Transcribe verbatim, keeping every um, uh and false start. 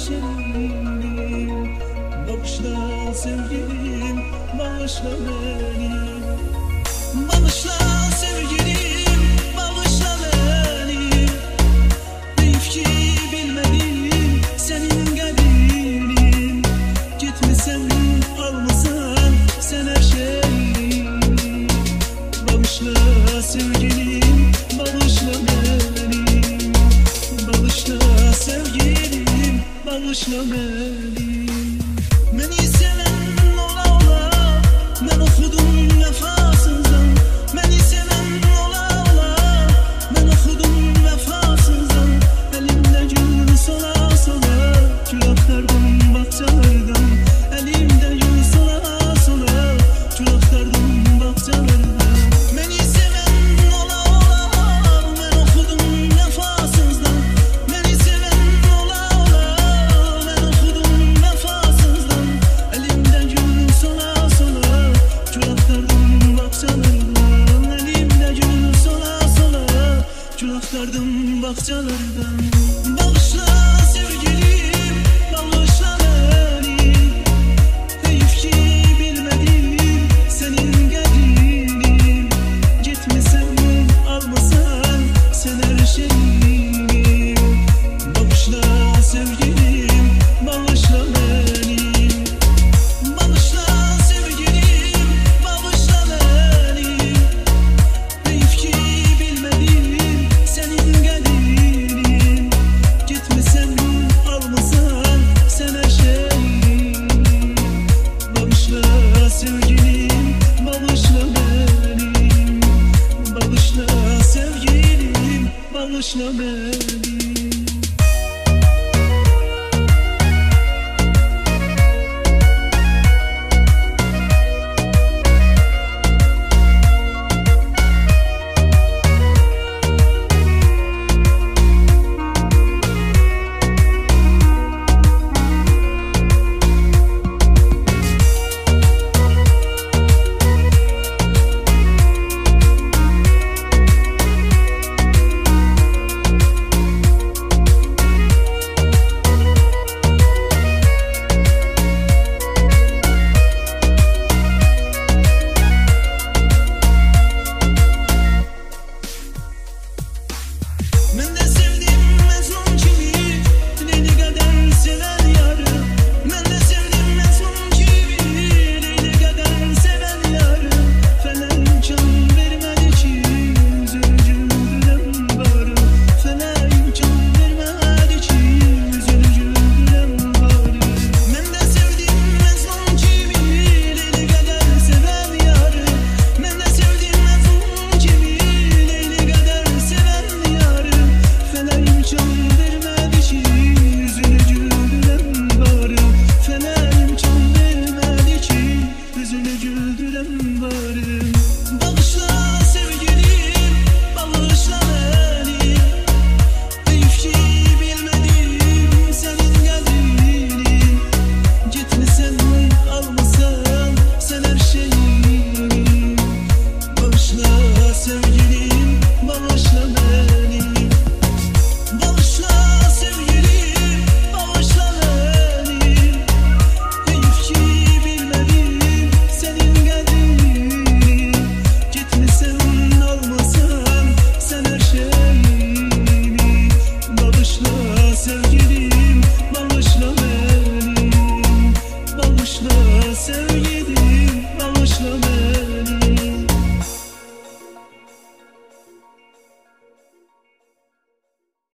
şerinim. Bağışla sevgilim, bağışla beni. Bağışla sevgilim, bağışla beni. Deyip ki bilmedim senin gelinim. Gitmesen almasan sen her şeyi. Bağışla sevgilim, bağışla beni. Bağışla sevgilim, bağışla beni. Beni seven ola ola ben okudum vefasızdan. Beni seven ola ola ben okudum vefasızdan. Elimde gül sola sola gül aktardım bahçelerden. Elimde gül sola sola gül aktardım bahçelerden. Beni seven ola ola ben okudum vefasızdan. Beni seven ola ola ben okudum vefasızdan. Elimde gül sola sola gül aktardım bahçelerden. Elimde gül sola sola gül aktardım bahçelerden. Bağışla sevgilim, bağışla beni. Deyip ki bilmedim senin gelinim. Gitmesen almasan sen her şeyim. Bağışla sevgilim, bağışla beni. Bağışla sevgilim, bağışla beni. Deyip ki bilmedim senin gelinim. Gitmesen almasan sen her şeyim. Bağışla sevgilim, bağışla beni. Bağışla sevgilim, bağışla beni.